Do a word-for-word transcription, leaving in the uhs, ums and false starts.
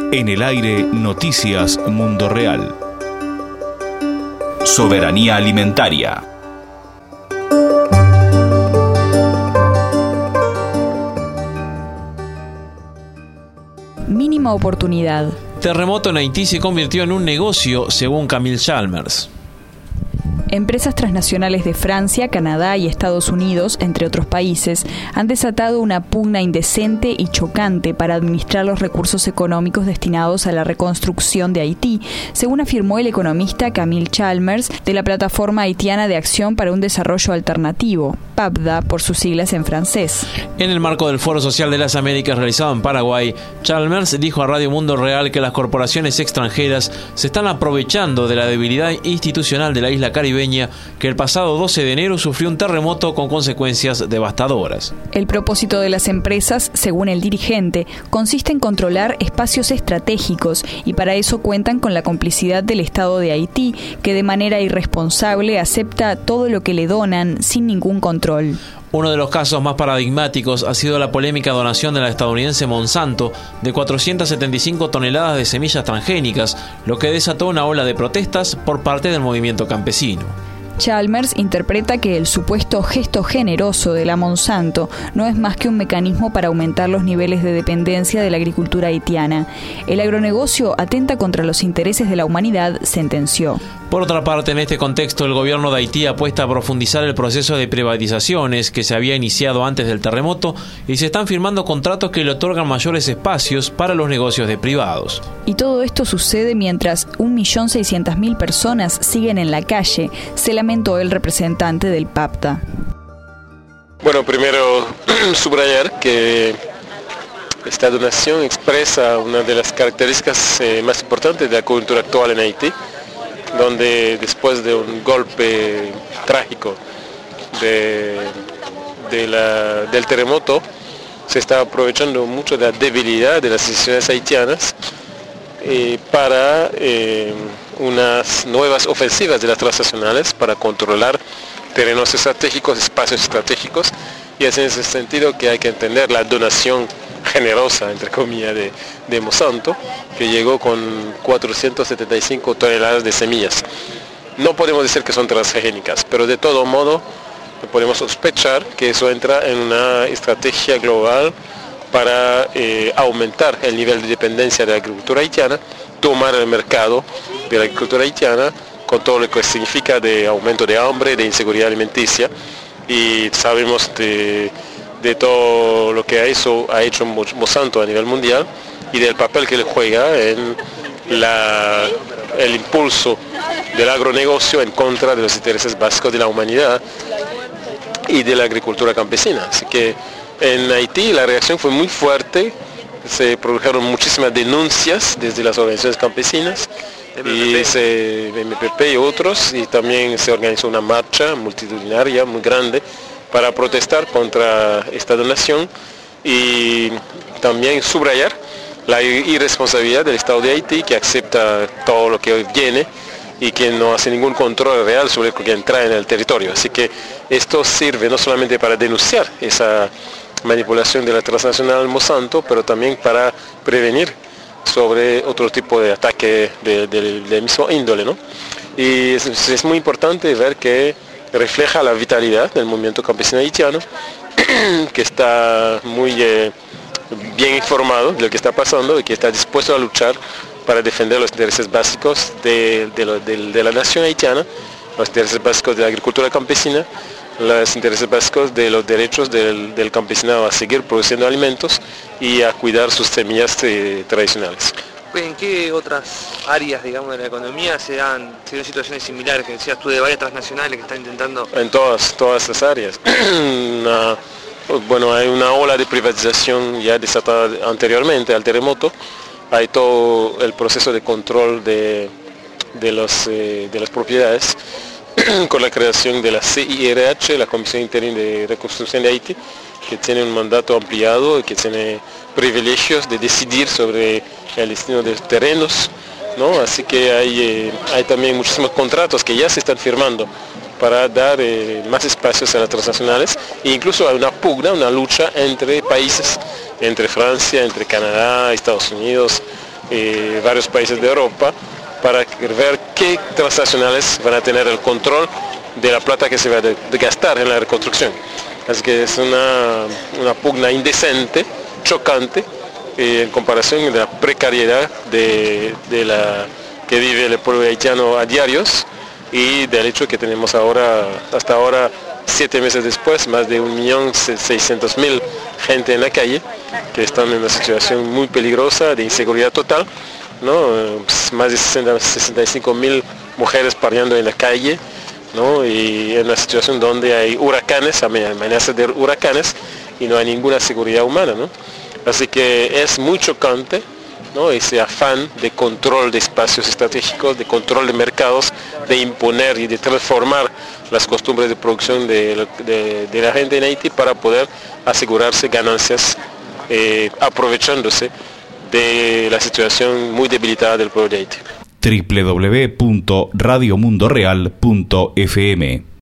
En el aire, Noticias Mundo Real. Soberanía alimentaria. Mínima oportunidad. Terremoto en Haití se convirtió en un negocio, según Camille Chalmers. Empresas transnacionales de Francia, Canadá y Estados Unidos, entre otros países, han desatado una pugna indecente y chocante para administrar los recursos económicos destinados a la reconstrucción de Haití, según afirmó el economista Camille Chalmers de la Plataforma Haitiana de Acción para un Desarrollo Alternativo, P A P D A por sus siglas en francés. En el marco del Foro Social de las Américas realizado en Paraguay, Chalmers dijo a Radio Mundo Real que las corporaciones extranjeras se están aprovechando de la debilidad institucional de la isla caribeña, que el pasado doce de enero sufrió un terremoto con consecuencias devastadoras. El propósito de las empresas, según el dirigente, consiste en controlar espacios estratégicos y para eso cuentan con la complicidad del Estado de Haití, que de manera irresponsable acepta todo lo que le donan sin ningún control. Uno de los casos más paradigmáticos ha sido la polémica donación de la estadounidense Monsanto de cuatrocientas setenta y cinco toneladas de semillas transgénicas, lo que desató una ola de protestas por parte del movimiento campesino. Chalmers interpreta que el supuesto gesto generoso de la Monsanto no es más que un mecanismo para aumentar los niveles de dependencia de la agricultura haitiana. El agronegocio atenta contra los intereses de la humanidad, sentenció. Por otra parte, en este contexto, el gobierno de Haití apuesta a profundizar el proceso de privatizaciones que se había iniciado antes del terremoto y se están firmando contratos que le otorgan mayores espacios para los negocios de privados. Y todo esto sucede mientras un millón seiscientas mil personas siguen en la calle, se lamentó el representante del P A P D A. Bueno, primero subrayar que esta donación expresa una de las características eh, más importantes de la coyuntura actual en Haití, donde después de un golpe trágico de, de la, del terremoto, se está aprovechando mucho de la debilidad de las instituciones haitianas eh, para eh, unas nuevas ofensivas de las transnacionales para controlar terrenos estratégicos, espacios estratégicos, y es en ese sentido que hay que entender la donación generosa, entre comillas, de, de Monsanto, que llegó con cuatrocientas setenta y cinco toneladas de semillas. No podemos decir que son transgénicas, pero de todo modo podemos sospechar que eso entra en una estrategia global para eh, aumentar el nivel de dependencia de la agricultura haitiana, tomar el mercado de la agricultura haitiana con todo lo que significa de aumento de hambre, de inseguridad alimenticia, y sabemos de de todo lo que ha hecho, ha hecho Monsanto a nivel mundial y del papel que le juega en la, el impulso del agronegocio en contra de los intereses básicos de la humanidad y de la agricultura campesina. Así que en Haití la reacción fue muy fuerte, se produjeron muchísimas denuncias desde las organizaciones campesinas, y se, M P P y otros, y también se organizó una marcha multitudinaria muy grande para protestar contra esta donación y también subrayar la irresponsabilidad del Estado de Haití, que acepta todo lo que viene y que no hace ningún control real sobre lo que entra en el territorio. Así que esto sirve no solamente para denunciar esa manipulación de la transnacional Monsanto, pero también para prevenir sobre otro tipo de ataque del de, de mismo índole, ¿no? Y es, es muy importante ver que refleja la vitalidad del movimiento campesino haitiano, que está muy eh, bien informado de lo que está pasando y que está dispuesto a luchar para defender los intereses básicos de, de, lo, de, de la nación haitiana, los intereses básicos de la agricultura campesina, los intereses básicos de los derechos del, del campesinado a seguir produciendo alimentos y a cuidar sus semillas eh, tradicionales. ¿En qué otras áreas, digamos, de la economía se dan, se dan situaciones similares, que decías tú, de varias transnacionales que están intentando? En todas, todas las áreas. una, bueno, hay una ola de privatización ya desatada anteriormente al terremoto. Hay todo el proceso de control de, de, los, eh, de las propiedades con la creación de la C I R H, la Comisión Interina de Reconstrucción de Haití, que tiene un mandato ampliado y que tiene privilegios de decidir sobre el destino de los terrenos, ¿no? Así que hay, eh, hay también muchísimos contratos que ya se están firmando para dar eh, más espacios a las transnacionales, e incluso hay una pugna, una lucha entre países, entre Francia, entre Canadá, Estados Unidos, eh, varios países de Europa para ver qué transnacionales van a tener el control de la plata que se va a de, de gastar en la reconstrucción. Así que es una, una pugna indecente, chocante, eh, en comparación de la precariedad de, de la, que vive el pueblo haitiano a diarios y del hecho que tenemos ahora, hasta ahora, siete meses después, más de un millón seiscientos mil gente en la calle, que están en una situación muy peligrosa de inseguridad total, ¿no? Más de sesenta y cinco mil mujeres pariendo en la calle, ¿no? Y en una situación donde hay huracanes, amenazas de huracanes, y no hay ninguna seguridad humana, ¿no? Así que es muy chocante, ¿no? Ese afán de control de espacios estratégicos, de control de mercados, de imponer y de transformar las costumbres de producción de, de, de la gente en Haití para poder asegurarse ganancias, eh, aprovechándose de la situación muy debilitada del pueblo de Haití. doble u doble u doble u punto radio mundo real punto f m